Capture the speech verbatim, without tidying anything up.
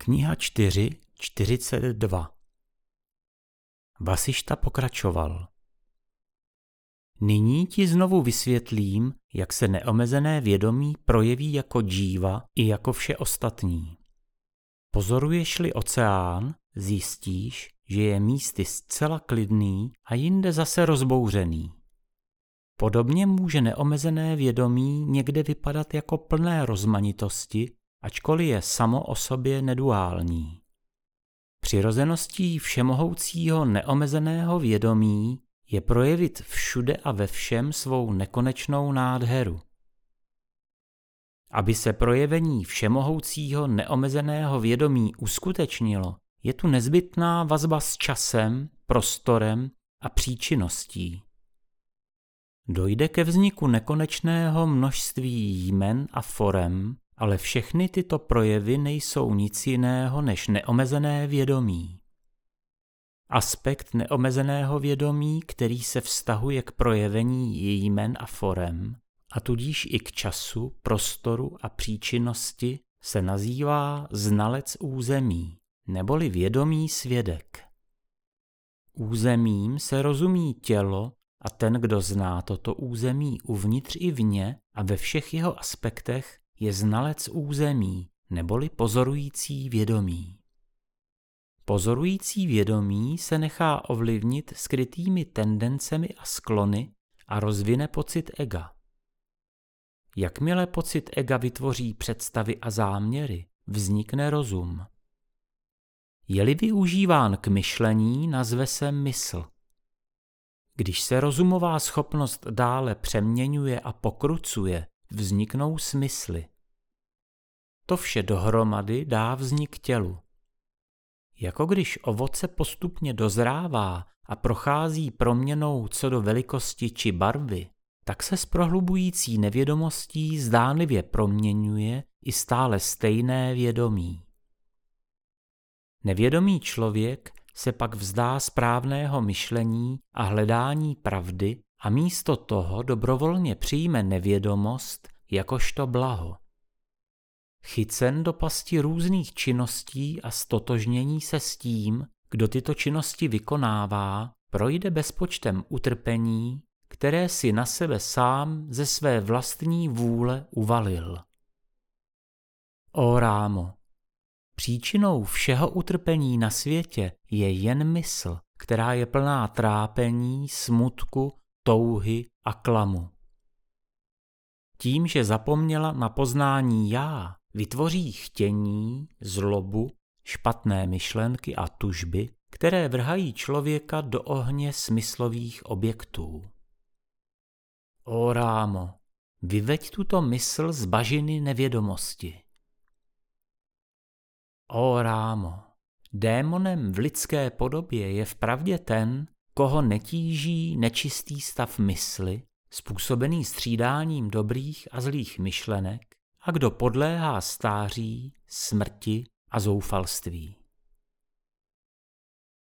Kniha čtyři, čtyřicet dva. Vasišta pokračoval. Nyní ti znovu vysvětlím, jak se neomezené vědomí projeví jako džíva i jako vše ostatní. Pozoruješ-li oceán, zjistíš, že je místy zcela klidný a jinde zase rozbouřený. Podobně může neomezené vědomí někde vypadat jako plné rozmanitosti, ačkoliv je samo o sobě neduální. Přirozeností všemohoucího neomezeného vědomí je projevit všude a ve všem svou nekonečnou nádheru. Aby se projevení všemohoucího neomezeného vědomí uskutečnilo, je tu nezbytná vazba s časem, prostorem a příčinností. Dojde ke vzniku nekonečného množství jmen a forem, ale všechny tyto projevy nejsou nic jiného než neomezené vědomí. Aspekt neomezeného vědomí, který se vztahuje k projevení jmen a forem, a tudíž i k času, prostoru a příčinnosti, se nazývá znalec území, neboli vědomý svědek. Územím se rozumí tělo a ten, kdo zná toto území uvnitř i vně a ve všech jeho aspektech, je znalec území, neboli pozorující vědomí. Pozorující vědomí se nechá ovlivnit skrytými tendencemi a sklony a rozvine pocit ega. Jakmile pocit ega vytvoří představy a záměry, vznikne rozum. Je-li využíván k myšlení, nazve se mysl. Když se rozumová schopnost dále přeměňuje a pokrucuje, vzniknou smysly. To vše dohromady dá vznik tělu. Jako když ovoce postupně dozrává a prochází proměnou co do velikosti či barvy, tak se s prohlubující nevědomostí zdánlivě proměňuje i stále stejné vědomí. Nevědomý člověk se pak vzdá správného myšlení a hledání pravdy a místo toho dobrovolně přijme nevědomost jakožto blaho. Chycen do pasti různých činností a stotožnění se s tím, kdo tyto činnosti vykonává, projde bezpočtem utrpení, které si na sebe sám ze své vlastní vůle uvalil. Ó Rámo, příčinou všeho utrpení na světě je jen mysl, která je plná trápení, smutku, touhy a klamu. Tím, že zapomněla na poznání já, vytvoří chtění, zlobu, špatné myšlenky a tužby, které vrhají člověka do ohně smyslových objektů. Ó Rámo, vyveď tuto mysl z bažiny nevědomosti. Ó Rámo, démonem v lidské podobě je vpravdě ten, koho netíží nečistý stav mysli, způsobený střídáním dobrých a zlých myšlenek, a kdo podléhá stáří, smrti a zoufalství.